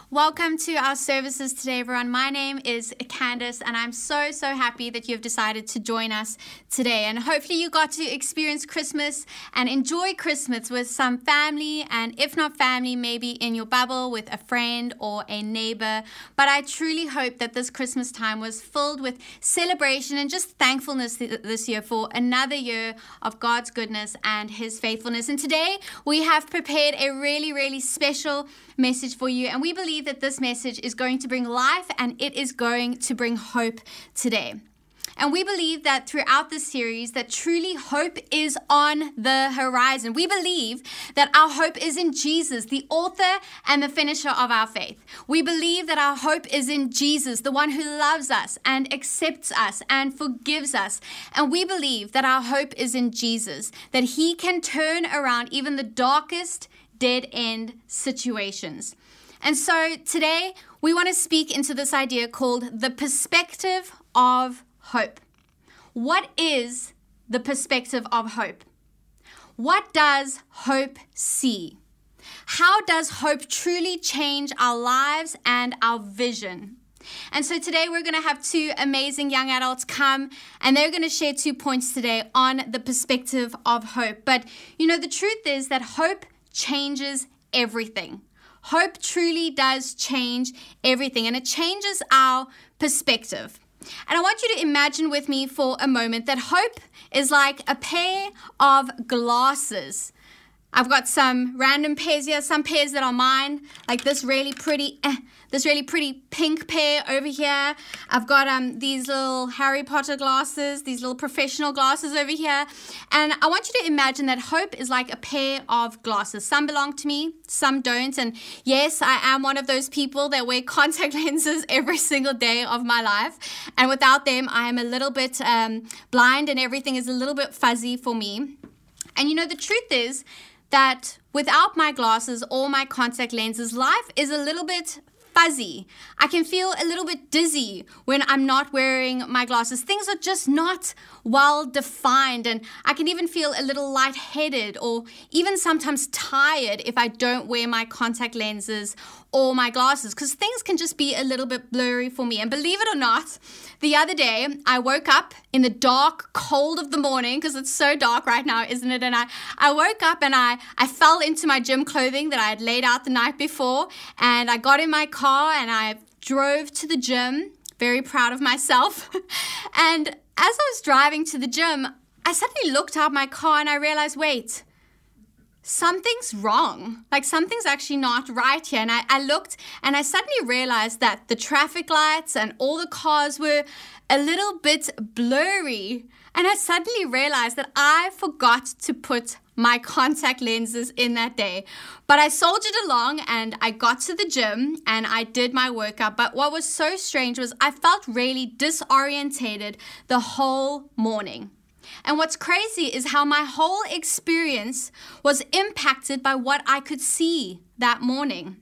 Welcome to our services today, everyone. My name is Candace, and I'm so happy that you've decided to join us today. And hopefully you got to experience Christmas and enjoy Christmas with some family, and if not family, maybe in your bubble with a friend or a neighbor. But I truly hope that this Christmas time was filled with celebration and just thankfulness this year for another year of God's goodness and His faithfulness. And today we have prepared a really special message for you, and we believe that this message is going to bring life and it is going to bring hope today. And we believe that throughout this series that truly hope is on the horizon. We believe that our hope is in Jesus, the author and the finisher of our faith. We believe that our hope is in Jesus, the one who loves us and accepts us and forgives us. And we believe that our hope is in Jesus, that He can turn around even the darkest dead-end situations. And so today we want to speak into this idea called the perspective of hope. What is the perspective of hope? What does hope see? How does hope truly change our lives and our vision? And so today we're going to have two amazing young adults come, and they're going to share 2 points today on the perspective of hope. But you know, the truth is that hope changes everything. Hope truly does change everything, and it changes our perspective. And I want you to imagine with me for a moment that hope is like a pair of glasses. I've got some random pairs here, some pairs that are mine, like this really pretty pink pair over here. I've got these little Harry Potter glasses, these little professional glasses over here. And I want you to imagine that hope is like a pair of glasses. Some belong to me, some don't. And yes, I am one of those people that wear contact lenses every single day of my life. And without them, I am a little bit blind and everything is a little bit fuzzy for me. And you know, the truth is that without my glasses or my contact lenses, life is a little bit fuzzy. I can feel a little bit dizzy when I'm not wearing my glasses. Things are just not well defined, and I can even feel a little lightheaded or even sometimes tired if I don't wear my contact lenses or my glasses, because things can just be a little bit blurry for me. And believe it or not, the other day I woke up in the dark, cold of the morning, because it's so dark right now, isn't it? And I woke up and I fell into my gym clothing that I had laid out the night before, and I got in my car and I drove to the gym, very proud of myself. And as I was driving to the gym, I suddenly looked out my car and I realized, wait, something's wrong. Like something's actually not right here. And I looked and I suddenly realized that the traffic lights and all the cars were a little bit blurry. And I suddenly realized that I forgot to put my contact lenses in that day. But I soldiered along and I got to the gym and I did my workout. But what was so strange was I felt really disorientated the whole morning. And what's crazy is how my whole experience was impacted by what I could see that morning.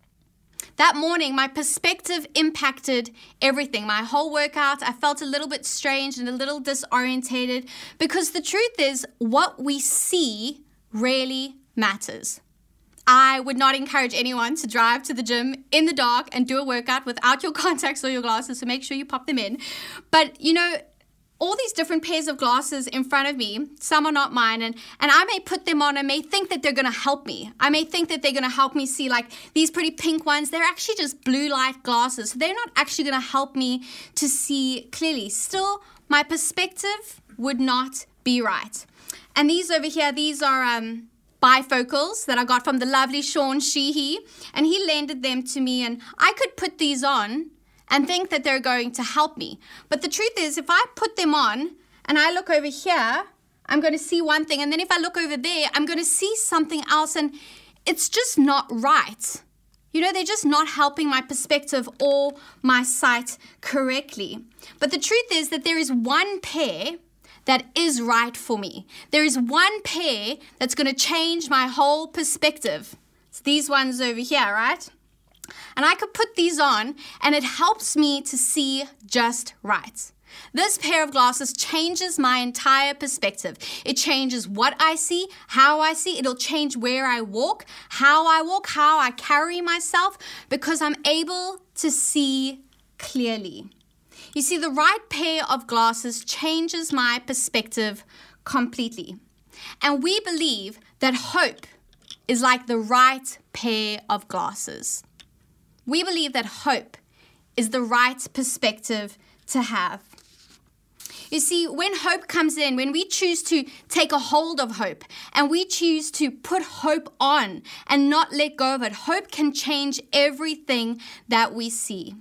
That morning, my perspective impacted everything. My whole workout, I felt a little bit strange and a little disorientated, because the truth is, what we see really matters. I would not encourage anyone to drive to the gym in the dark and do a workout without your contacts or your glasses, so make sure you pop them in. But, you know, all these different pairs of glasses in front of me, some are not mine, and I may put them on and may think that they're going to help me. I may think that they're going to help me see, like these pretty pink ones, they're actually just blue light glasses. So they're not actually going to help me to see clearly. Still, my perspective would not be right. And these over here, these are bifocals that I got from the lovely Sean Sheehy, and he lended them to me, and I could put these on and think that they're going to help me. But the truth is, if I put them on and I look over here, I'm going to see one thing. And then if I look over there, I'm going to see something else. And it's just not right. You know, they're just not helping my perspective or my sight correctly. But the truth is that there is one pair that is right for me. There is one pair that's going to change my whole perspective. It's these ones over here, right? And I could put these on and it helps me to see just right. This pair of glasses changes my entire perspective. It changes what I see, how I see. It'll change where I walk, how I carry myself, because I'm able to see clearly. You see, the right pair of glasses changes my perspective completely. And we believe that hope is like the right pair of glasses. We believe that hope is the right perspective to have. You see, when hope comes in, when we choose to take a hold of hope and we choose to put hope on and not let go of it, hope can change everything that we see.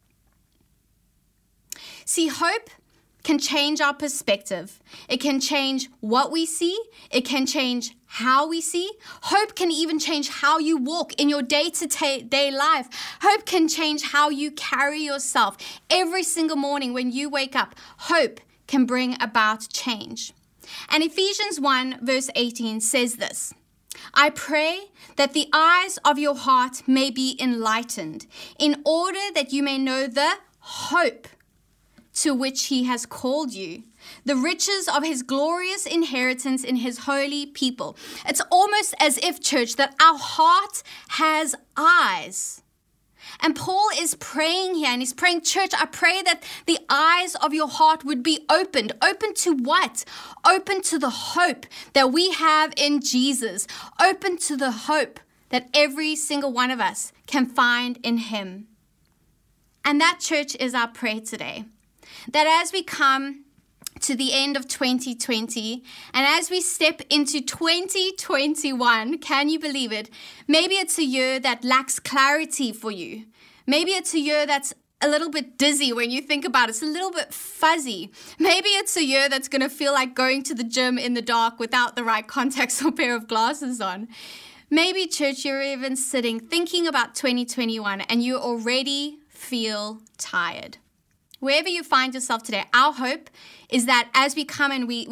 See, hope can change our perspective. It can change what we see. It can change how we see. Hope can even change how you walk in your day-to-day life. Hope can change how you carry yourself. Every single morning when you wake up, hope can bring about change. And Ephesians 1 verse 18 says this: I pray that the eyes of your heart may be enlightened, in order that you may know the hope to which he has called you, the riches of his glorious inheritance in his holy people. It's almost as if, church, that our heart has eyes. And Paul is praying here, and he's praying, church, I pray that the eyes of your heart would be opened. Open to what? Open to the hope that we have in Jesus. Open to the hope that every single one of us can find in him. And that, church, is our prayer today. That as we come to the end of 2020, and as we step into 2021, can you believe it? Maybe it's a year that lacks clarity for you. Maybe it's a year that's a little bit dizzy when you think about it. It's a little bit fuzzy. Maybe it's a year that's going to feel like going to the gym in the dark without the right contacts or pair of glasses on. Maybe, church, you're even sitting thinking about 2021 and you already feel tired. Wherever you find yourself today, our hope is that as we come and we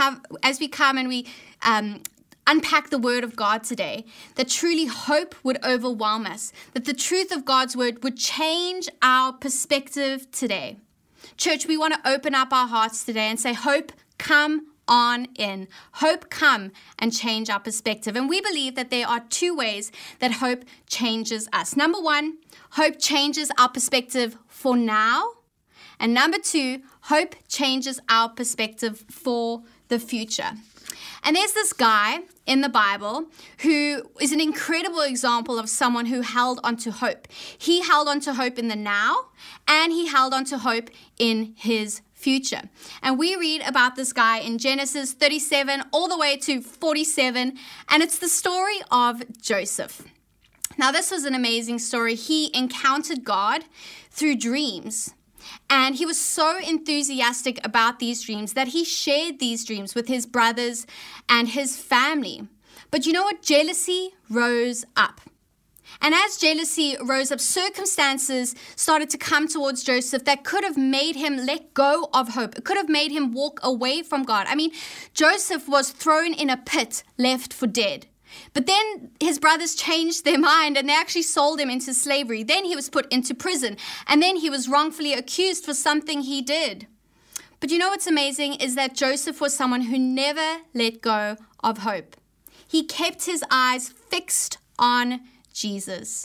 unpack the word of God today, that truly hope would overwhelm us, that the truth of God's word would change our perspective today. Church, we want to open up our hearts today and say, hope, come on in. Hope, come and change our perspective. And we believe that there are two ways that hope changes us. Number one, hope changes our perspective for now. And number two, hope changes our perspective for the future. And there's this guy in the Bible who is an incredible example of someone who held onto hope. He held onto hope in the now, and he held onto hope in his future. And we read about this guy in Genesis 37 all the way to 47, and it's the story of Joseph. Now, this was an amazing story. He encountered God through dreams. And he was so enthusiastic about these dreams that he shared these dreams with his brothers and his family. But you know what? Jealousy rose up. And as jealousy rose up, circumstances started to come towards Joseph that could have made him let go of hope. It could have made him walk away from God. I mean, Joseph was thrown in a pit, left for dead. But then his brothers changed their mind and they actually sold him into slavery. Then he was put into prison, and then he was wrongfully accused for something he did. But you know what's amazing is that Joseph was someone who never let go of hope. He kept his eyes fixed on Jesus.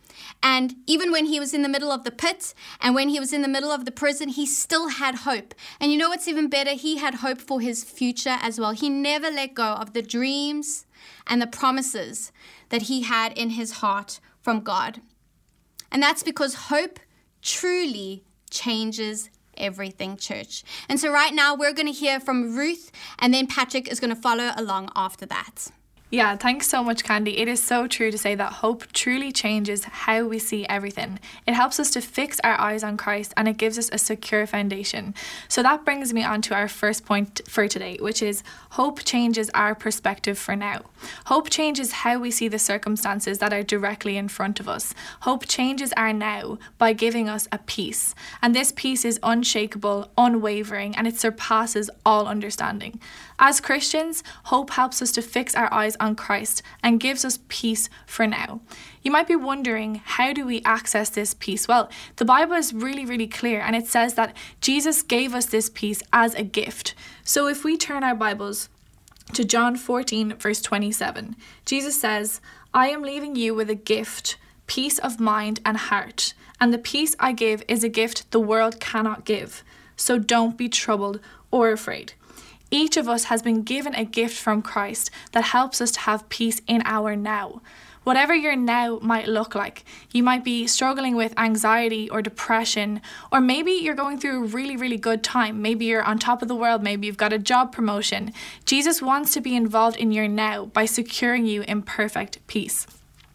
And even when he was in the middle of the pit and when he was in the middle of the prison, he still had hope. And you know what's even better? He had hope for his future as well. He never let go of the dreams and the promises that he had in his heart from God. And that's because hope truly changes everything, church. And so right now we're going to hear from Ruth, and then Patrick is going to follow along after that. Yeah, thanks so much, Candy. It is so true to say that hope truly changes how we see everything. It helps us to fix our eyes on Christ, and it gives us a secure foundation. So that brings me on to our first point for today, which is hope changes our perspective for now. Hope changes how we see the circumstances that are directly in front of us. Hope changes our now by giving us a peace. And this peace is unshakable, unwavering, and it surpasses all understanding. As Christians, hope helps us to fix our eyes on Christ and gives us peace for now. You might be wondering, how do we access this peace? Well, the Bible is really, really clear, and it says that Jesus gave us this peace as a gift. So if we turn our Bibles to John 14, verse 27, Jesus says, "I am leaving you with a gift, peace of mind and heart, and the peace I give is a gift the world cannot give. So don't be troubled or afraid." Each of us has been given a gift from Christ that helps us to have peace in our now. Whatever your now might look like, you might be struggling with anxiety or depression, or maybe you're going through a really, really good time. Maybe you're on top of the world. Maybe you've got a job promotion. Jesus wants to be involved in your now by securing you in perfect peace.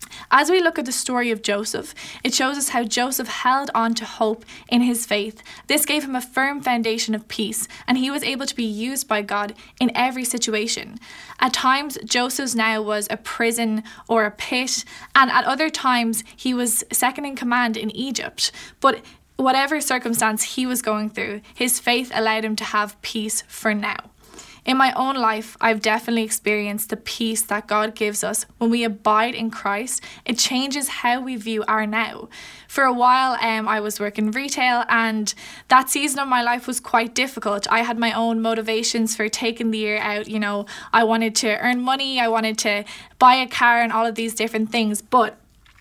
As we look at the story of Joseph, it shows us how Joseph held on to hope in his faith. This gave him a firm foundation of peace, and he was able to be used by God in every situation. At times, Joseph's now was a prison or a pit, and at other times, he was second in command in Egypt. But whatever circumstance he was going through, his faith allowed him to have peace for now. In my own life, I've definitely experienced the peace that God gives us when we abide in Christ. It changes how we view our now. For a while, I was working retail, and that season of my life was quite difficult. I had my own motivations for taking the year out. You know, I wanted to earn money, I wanted to buy a car and all of these different things, but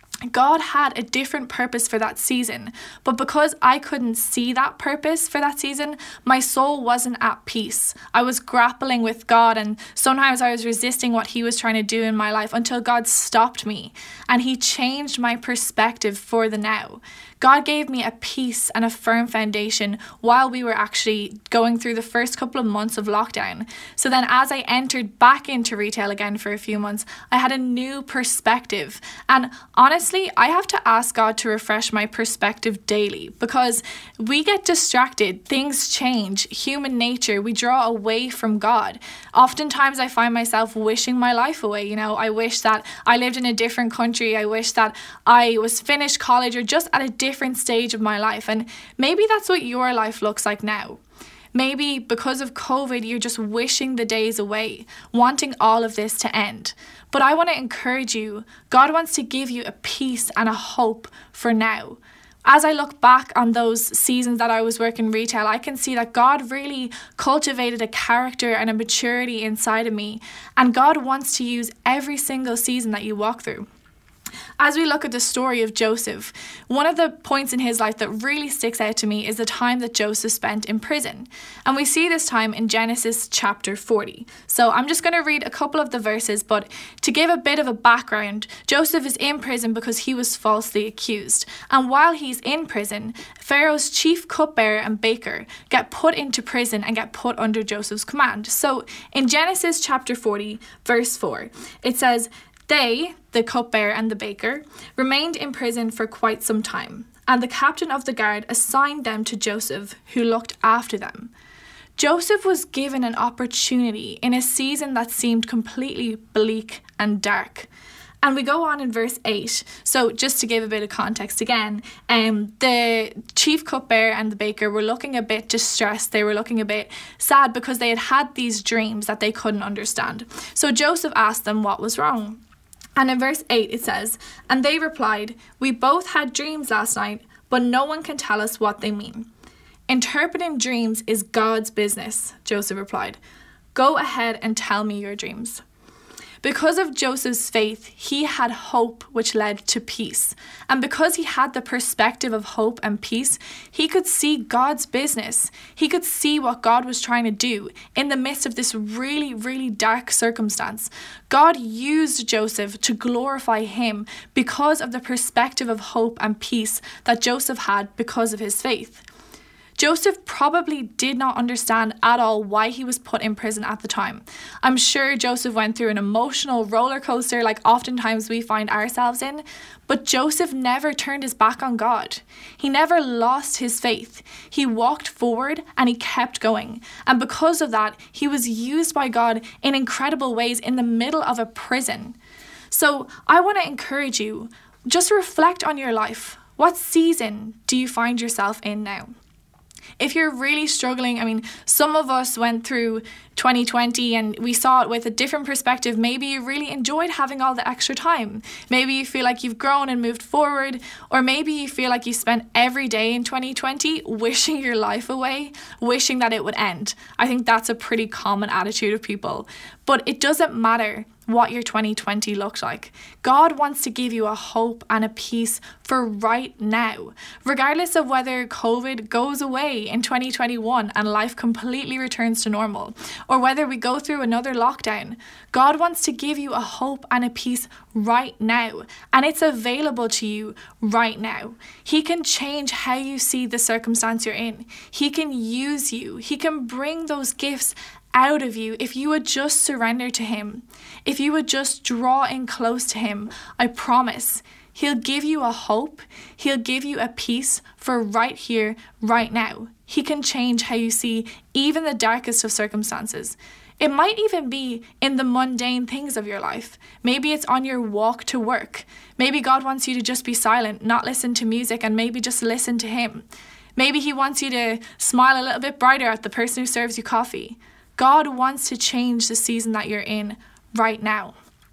God had a different purpose for that season, but because I couldn't see that purpose for that season, my soul wasn't at peace. I was grappling with God, and sometimes I was resisting what He was trying to do in my life until God stopped me and He changed my perspective for the now. God gave me a peace and a firm foundation while we were actually going through the first couple of months of lockdown. So then as I entered back into retail again for a few months, I had a new perspective. And honestly, I have to ask God to refresh my perspective daily, because we get distracted, things change, human nature, we draw away from God. Oftentimes I find myself wishing my life away. You know, I wish that I lived in a different country. I wish that I was finished college or just at a different stage of my life. And maybe that's what your life looks like now. Maybe because of COVID, you're just wishing the days away, wanting all of this to end. But I want to encourage you, God wants to give you a peace and a hope for now. As I look back on those seasons that I was working retail, I can see that God really cultivated a character and a maturity inside of me. And God wants to use every single season that you walk through. As we look at the story of Joseph, one of the points in his life that really sticks out to me is the time that Joseph spent in prison. And we see this time in Genesis chapter 40. So I'm just going to read a couple of the verses, but to give a bit of a background, Joseph is in prison because he was falsely accused. And while he's in prison, Pharaoh's chief cupbearer and baker get put into prison and get put under Joseph's command. So in Genesis chapter 40, verse 4, it says, "They, the cupbearer and the baker, remained in prison for quite some time, and the captain of the guard assigned them to Joseph, who looked after them." Joseph was given an opportunity in a season that seemed completely bleak and dark. And we go on in verse 8. So just to give a bit of context again, the chief cupbearer and the baker were looking a bit distressed. They were looking a bit sad because they had had these dreams that they couldn't understand. So Joseph asked them what was wrong. And in verse 8 it says, "And they replied, 'We both had dreams last night, but no one can tell us what they mean.' 'Interpreting dreams is God's business,' Joseph replied. 'Go ahead and tell me your dreams.'" Because of Joseph's faith, he had hope, which led to peace. And because he had the perspective of hope and peace, he could see God's business. He could see what God was trying to do in the midst of this really, really dark circumstance. God used Joseph to glorify him because of the perspective of hope and peace that Joseph had because of his faith. Joseph probably did not understand at all why he was put in prison at the time. I'm sure Joseph went through an emotional roller coaster like oftentimes we find ourselves in, but Joseph never turned his back on God. He never lost his faith. He walked forward and he kept going. And because of that, he was used by God in incredible ways in the middle of a prison. So I want to encourage you, just reflect on your life. What season do you find yourself in now? If you're really struggling, some of us went through 2020 and we saw it with a different perspective, maybe you really enjoyed having all the extra time. Maybe you feel like you've grown and moved forward, or maybe you feel like you spent every day in 2020 wishing your life away, wishing that it would end. I think that's a pretty common attitude of people. But it doesn't matter what your 2020 looked like. God wants to give you a hope and a peace for right now. Regardless of whether COVID goes away in 2021 and life completely returns to normal, or whether we go through another lockdown, God wants to give you a hope and a peace right now. And it's available to you right now. He can change how you see the circumstance you're in. He can use you. He can bring those gifts out of you if you would just surrender to him. If you would just draw in close to him, I promise he'll give you a hope. He'll give you a peace for right here, right now. He can change how you see even the darkest of circumstances. It might even be in the mundane things of your life. Maybe it's on your walk to work. Maybe God wants you to just be silent, not listen to music, and maybe just listen to him. Maybe he wants you to smile a little bit brighter at the person who serves you coffee. God wants to change the season that you're in right now.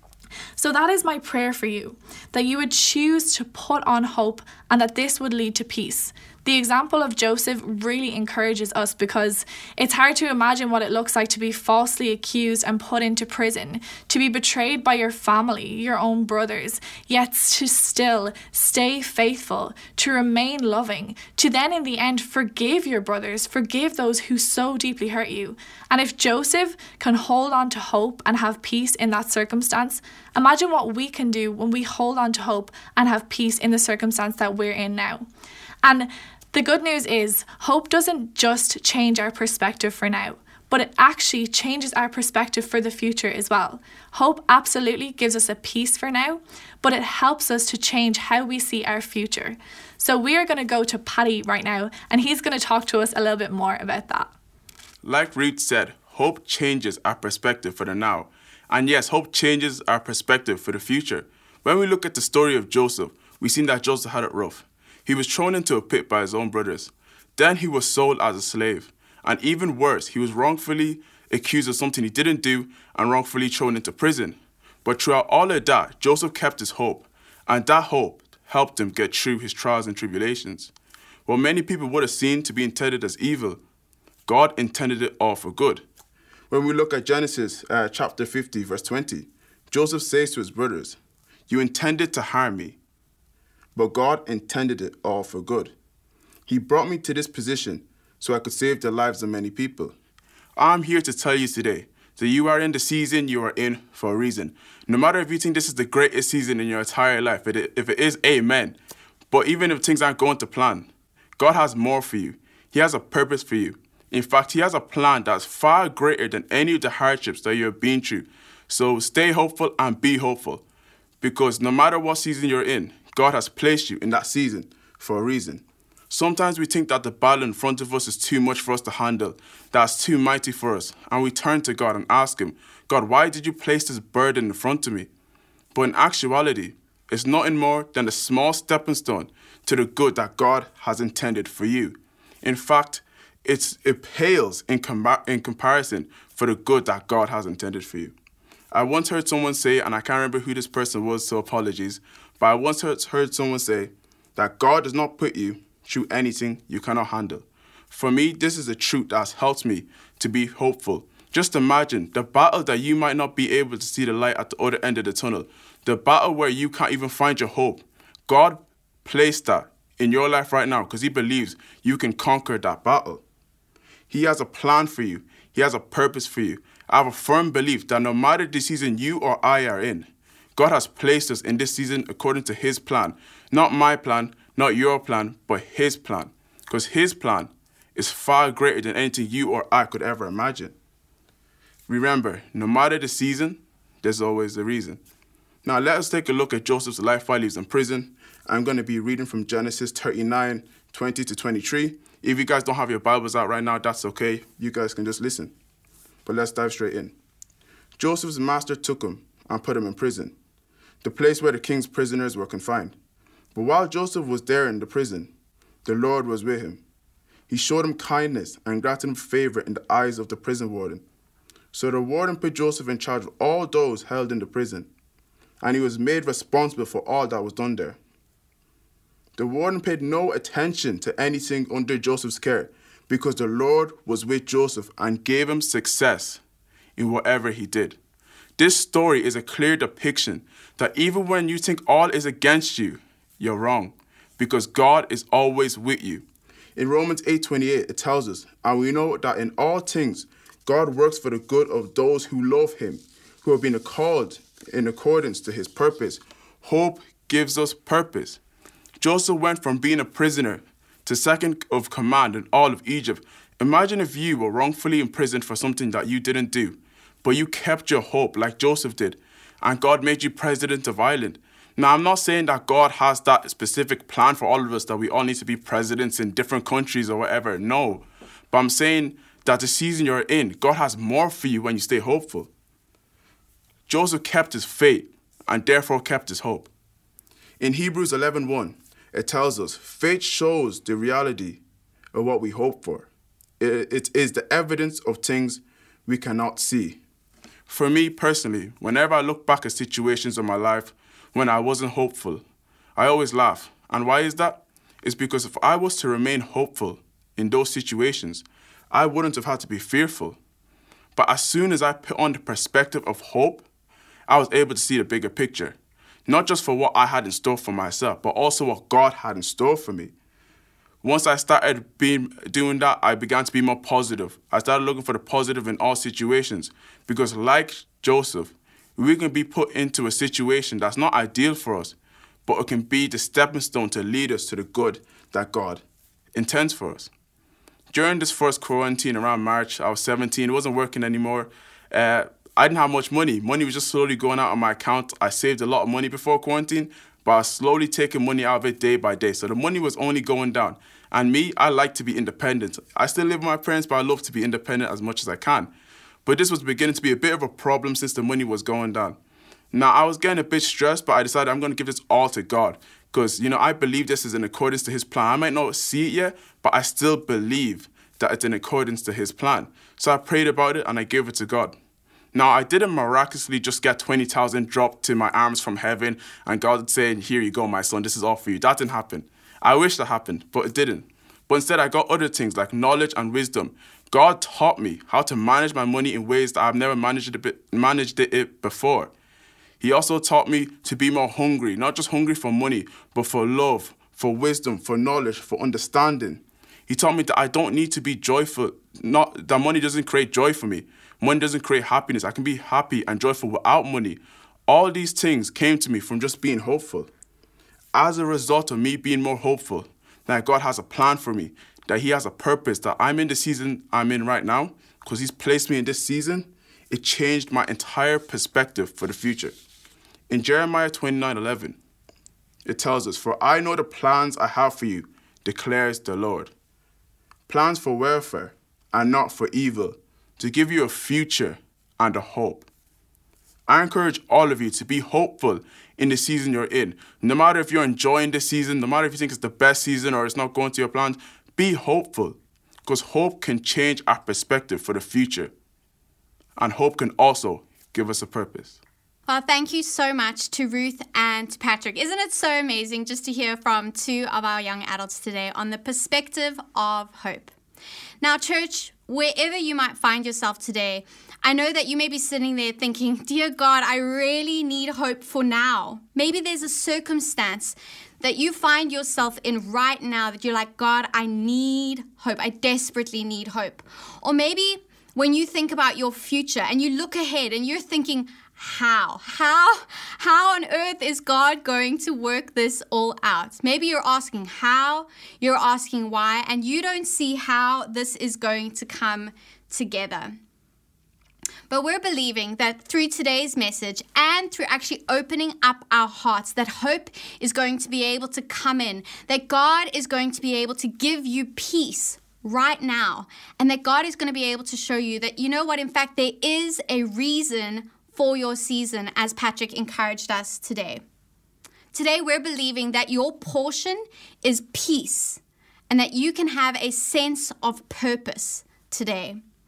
So that is my prayer for you, that you would choose to put on hope and that this would lead to peace. The example of Joseph really encourages us because it's hard to imagine what it looks like to be falsely accused and put into prison, to be betrayed by your family, your own brothers, yet to still stay faithful, to remain loving, to then in the end forgive your brothers, forgive those who so deeply hurt you. And if Joseph can hold on to hope and have peace in that circumstance, imagine what we can do when we hold on to hope and have peace in the circumstance that we're in now. And the good news is, hope doesn't just change our perspective for now, but it actually changes our perspective for the future as well. Hope absolutely gives us a peace for now, but it helps us to change how we see our future. So we are going to go to Paddy right now, and he's going to talk to us a little bit more about that. Like Ruth said, hope changes our perspective for the now. And yes, hope changes our perspective for the future. When we look at the story of Joseph, we see that Joseph had it rough. He was thrown into a pit by his own brothers. Then he was sold as a slave. And even worse, he was wrongfully accused of something he didn't do and wrongfully thrown into prison. But throughout all of that, Joseph kept his hope. And that hope helped him get through his trials and tribulations. What many people would have seen to be intended as evil, God intended it all for good. When we look at Genesis chapter 50, verse 20, Joseph says to his brothers, "You intended to harm me, but God intended it all for good. He brought me to this position so I could save the lives of many people." I'm here to tell you today that you are in the season you are in for a reason. No matter if you think this is the greatest season in your entire life, if it is, amen. But even if things aren't going to plan, God has more for you. He has a purpose for you. In fact, he has a plan that's far greater than any of the hardships that you've been through. So stay hopeful and be hopeful. Because no matter what season you're in, God has placed you in that season for a reason. Sometimes we think that the battle in front of us is too much for us to handle, that's too mighty for us, and we turn to God and ask him, "God, why did you place this burden in front of me?" But in actuality, it's nothing more than a small stepping stone to the good that God has intended for you. In fact, it pales in comparison for the good that God has intended for you. I once heard someone say, and I can't remember who this person was, so apologies, but I once heard someone say that God does not put you through anything you cannot handle. For me, this is a truth that's helped me to be hopeful. Just imagine the battle that you might not be able to see the light at the other end of the tunnel, the battle where you can't even find your hope. God placed that in your life right now because he believes you can conquer that battle. He has a plan for you. He has a purpose for you. I have a firm belief that no matter the season you or I are in, God has placed us in this season according to his plan. Not my plan, not your plan, but his plan. Because his plan is far greater than anything you or I could ever imagine. Remember, no matter the season, there's always a reason. Now let us take a look at Joseph's life while he was in prison. I'm going to be reading from Genesis 39, 20 to 23. If you guys don't have your Bibles out right now, that's okay. You guys can just listen. But let's dive straight in. Joseph's master took him and put him in prison, the place where the king's prisoners were confined. But while Joseph was there in the prison, the Lord was with him. He showed him kindness and granted him favor in the eyes of the prison warden. So the warden put Joseph in charge of all those held in the prison, and he was made responsible for all that was done there. The warden paid no attention to anything under Joseph's care, because the Lord was with Joseph and gave him success in whatever he did. This story is a clear depiction that even when you think all is against you, you're wrong, because God is always with you. In Romans 8:28, it tells us, and we know that in all things, God works for the good of those who love him, who have been called in accordance to his purpose. Hope gives us purpose. Joseph went from being a prisoner to second of command in all of Egypt. Imagine if you were wrongfully imprisoned for something that you didn't do, but you kept your hope like Joseph did, and God made you president of Ireland. Now, I'm not saying that God has that specific plan for all of us, that we all need to be presidents in different countries or whatever. No. But I'm saying that the season you're in, God has more for you when you stay hopeful. Joseph kept his faith and therefore kept his hope. In Hebrews 11:1, it tells us, faith shows the reality of what we hope for. It is the evidence of things we cannot see. For me personally, whenever I look back at situations in my life when I wasn't hopeful, I always laugh. And why is that? It's because if I was to remain hopeful in those situations, I wouldn't have had to be fearful. But as soon as I put on the perspective of hope, I was able to see the bigger picture. Not just for what I had in store for myself, but also what God had in store for me. Once I started doing that, I began to be more positive. I started looking for the positive in all situations. Because like Joseph, we can be put into a situation that's not ideal for us, but it can be the stepping stone to lead us to the good that God intends for us. During this first quarantine around March, I was 17, it wasn't working anymore. I didn't have much money. Money was just slowly going out on my account. I saved a lot of money before quarantine, but I was slowly taking money out of it day by day. So the money was only going down. And me, I like to be independent. I still live with my parents, but I love to be independent as much as I can. But this was beginning to be a bit of a problem since the money was going down. Now, I was getting a bit stressed, but I decided I'm going to give this all to God. Because, I believe this is in accordance to his plan. I might not see it yet, but I still believe that it's in accordance to his plan. So I prayed about it and I gave it to God. Now, I didn't miraculously just get 20,000 dropped to my arms from heaven and God saying, here you go, my son, this is all for you. That didn't happen. I wish that happened, but it didn't. But instead, I got other things like knowledge and wisdom. God taught me how to manage my money in ways that I've never managed it before. He also taught me to be more hungry, not just hungry for money, but for love, for wisdom, for knowledge, for understanding. He taught me that I don't need to be joyful. Not that money doesn't create joy for me. Money doesn't create happiness. I can be happy and joyful without money. All these things came to me from just being hopeful. As a result of me being more hopeful, that God has a plan for me, that he has a purpose, that I'm in the season I'm in right now, because he's placed me in this season, it changed my entire perspective for the future. In Jeremiah 29:11, it tells us, for I know the plans I have for you, declares the Lord. Plans for welfare and not for evil, to give you a future and a hope. I encourage all of you to be hopeful in the season you're in. No matter if you're enjoying this season, no matter if you think it's the best season or it's not going to your plans, be hopeful, because hope can change our perspective for the future. And hope can also give us a purpose. Well, thank you so much to Ruth and to Patrick. Isn't it so amazing just to hear from two of our young adults today on the perspective of hope? Now, church, wherever you might find yourself today, I know that you may be sitting there thinking, dear God, I really need hope for now. Maybe there's a circumstance that you find yourself in right now that you're like, God, I need hope. I desperately need hope. Or maybe when you think about your future and you look ahead and you're thinking, how on earth is God going to work this all out? Maybe you're asking how, you're asking why, and you don't see how this is going to come together. But we're believing that through today's message and through actually opening up our hearts, that hope is going to be able to come in, that God is going to be able to give you peace right now, and that God is going to be able to show you that, you know what, in fact, there is a reason for your season, as Patrick encouraged us today. Today, we're believing that your portion is peace and that you can have a sense of purpose today.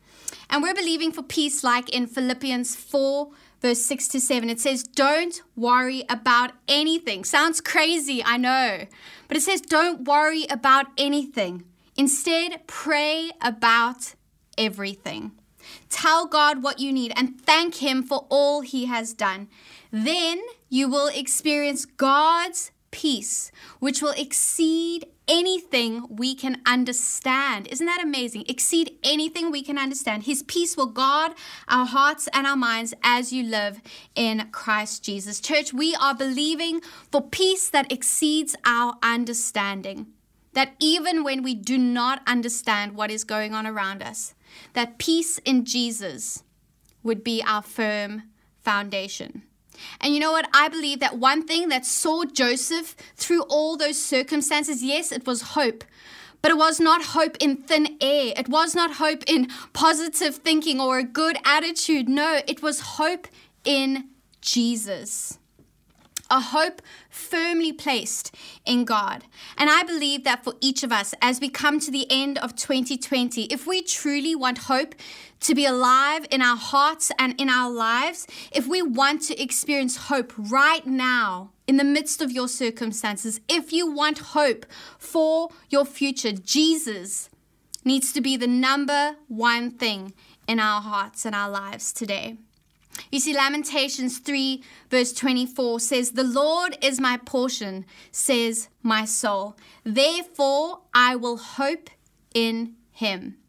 And we're believing for peace like in Philippians 4, verse 6 to 7. It says, don't worry about anything. Sounds crazy, I know. But it says, don't worry about anything. Instead, pray about everything. Tell God what you need and thank Him for all He has done. Then you will experience God's peace, which will exceed anything we can understand. Isn't that amazing? Exceed anything we can understand. His peace will guard our hearts and our minds as you live in Christ Jesus. Church, we are believing for peace that exceeds our understanding. That even when we do not understand what is going on around us, that peace in Jesus would be our firm foundation. And you know what? I believe that one thing that saw Joseph through all those circumstances, yes, it was hope, but it was not hope in thin air. It was not hope in positive thinking or a good attitude. No, it was hope in Jesus. A hope firmly placed in God. And I believe that for each of us, as we come to the end of 2020, if we truly want hope to be alive in our hearts and in our lives, if we want to experience hope right now in the midst of your circumstances, if you want hope for your future, Jesus needs to be the number one thing in our hearts and our lives today. You see, Lamentations 3 verse 24 says, the Lord is my portion, says my soul. Therefore, I will hope in Him.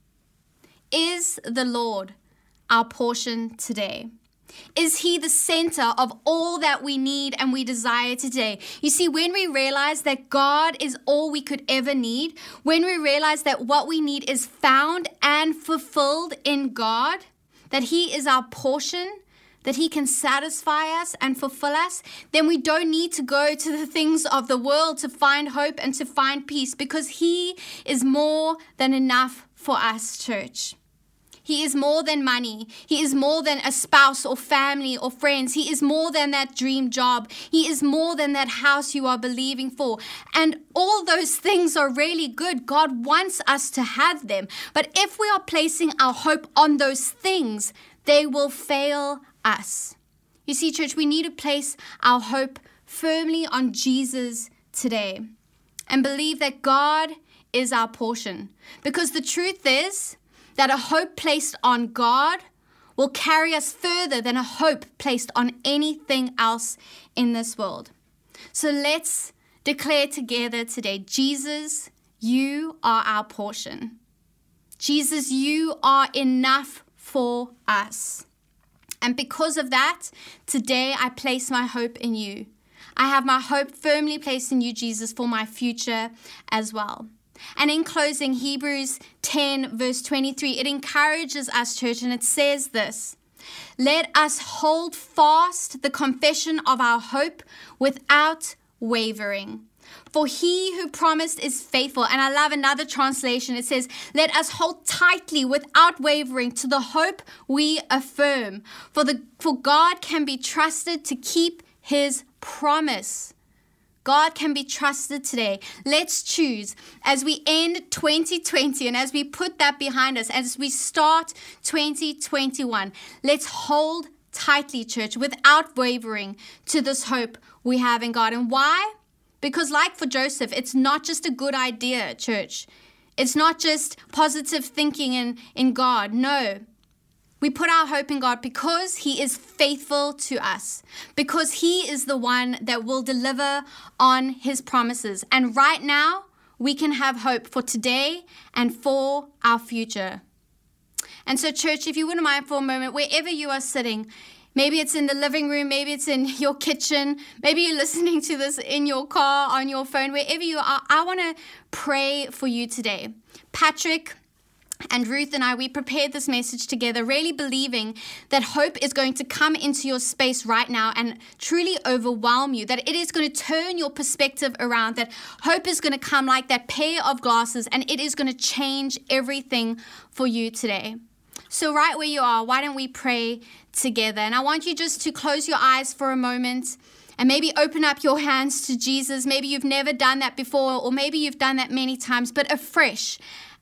Is the Lord our portion today? Is He the center of all that we need and we desire today? You see, when we realize that God is all we could ever need, when we realize that what we need is found and fulfilled in God, that He is our portion, that He can satisfy us and fulfill us, then we don't need to go to the things of the world to find hope and to find peace, because He is more than enough for us, church. He is more than money. He is more than a spouse or family or friends. He is more than that dream job. He is more than that house you are believing for. And all those things are really good. God wants us to have them. But if we are placing our hope on those things, they will fail us. You see, church, we need to place our hope firmly on Jesus today and believe that God is our portion. Because the truth is that a hope placed on God will carry us further than a hope placed on anything else in this world. So let's declare together today, Jesus, you are our portion. Jesus, you are enough for us. And because of that, today I place my hope in you. I have my hope firmly placed in you, Jesus, for my future as well. And in closing, Hebrews 10 verse 23, it encourages us, church, and it says this: let us hold fast the confession of our hope without wavering. For He who promised is faithful. And I love another translation. It says, let us hold tightly without wavering to the hope we affirm. For God can be trusted to keep His promise. God can be trusted today. Let's choose as we end 2020 and as we put that behind us, as we start 2021, let's hold tightly, church, without wavering to this hope we have in God. And why? Because like for Joseph, it's not just a good idea, church. It's not just positive thinking in God. No. We put our hope in God because He is faithful to us, because He is the one that will deliver on His promises. And right now, we can have hope for today and for our future. And so, church, if you wouldn't mind for a moment, wherever you are sitting, maybe it's in the living room, maybe it's in your kitchen, maybe you're listening to this in your car, on your phone, wherever you are, I want to pray for you today. Patrick and Ruth and I, we prepared this message together, really believing that hope is going to come into your space right now and truly overwhelm you, that it is going to turn your perspective around, that hope is going to come like that pair of glasses and it is going to change everything for you today. So right where you are, why don't we pray together? And I want you just to close your eyes for a moment and maybe open up your hands to Jesus. Maybe you've never done that before, or maybe you've done that many times, but afresh.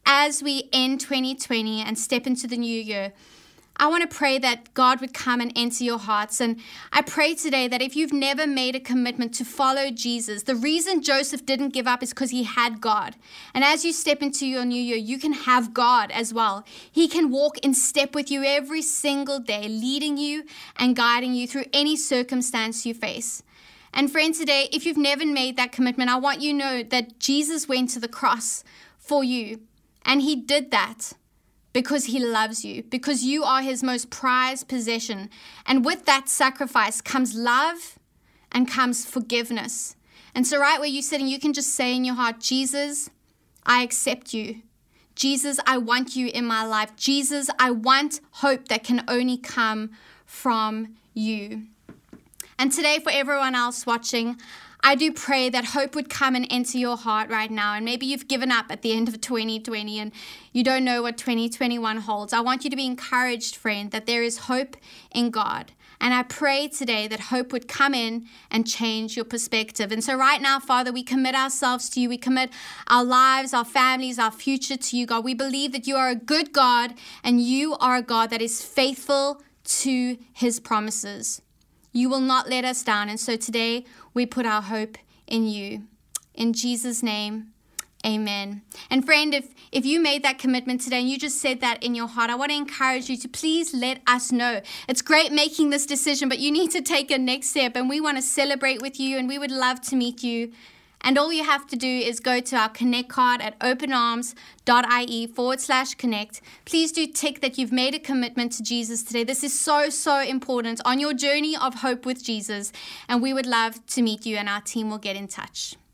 as we end 2020 and step into the new year, I want to pray that God would come and enter your hearts. And I pray today that if you've never made a commitment to follow Jesus, the reason Joseph didn't give up is because he had God. And as you step into your new year, you can have God as well. He can walk in step with you every single day, leading you and guiding you through any circumstance you face. And friend, today, if you've never made that commitment, I want you to know that Jesus went to the cross for you. And he did that because he loves you, because you are his most prized possession. And with that sacrifice comes love and comes forgiveness. And so right where you're sitting, you can just say in your heart, Jesus, I accept you. Jesus, I want you in my life. Jesus, I want hope that can only come from you. And today, for everyone else watching, I do pray that hope would come and enter your heart right now. And maybe you've given up at the end of 2020 and you don't know what 2021 holds. I want you to be encouraged, friend, that there is hope in God. And I pray today that hope would come in and change your perspective. And so right now, Father, we commit ourselves to you. We commit our lives, our families, our future to you, God. We believe that you are a good God and you are a God that is faithful to his promises. You will not let us down. And so today we put our hope in you. In Jesus' name, amen. And friend, if you made that commitment today and you just said that in your heart, I want to encourage you to please let us know. It's great making this decision, but you need to take a next step. And we want to celebrate with you and we would love to meet you. And all you have to do is go to our Connect card at openarms.ie/connect. Please do tick that you've made a commitment to Jesus today. This is so, so important on your journey of hope with Jesus. And we would love to meet you and our team will get in touch.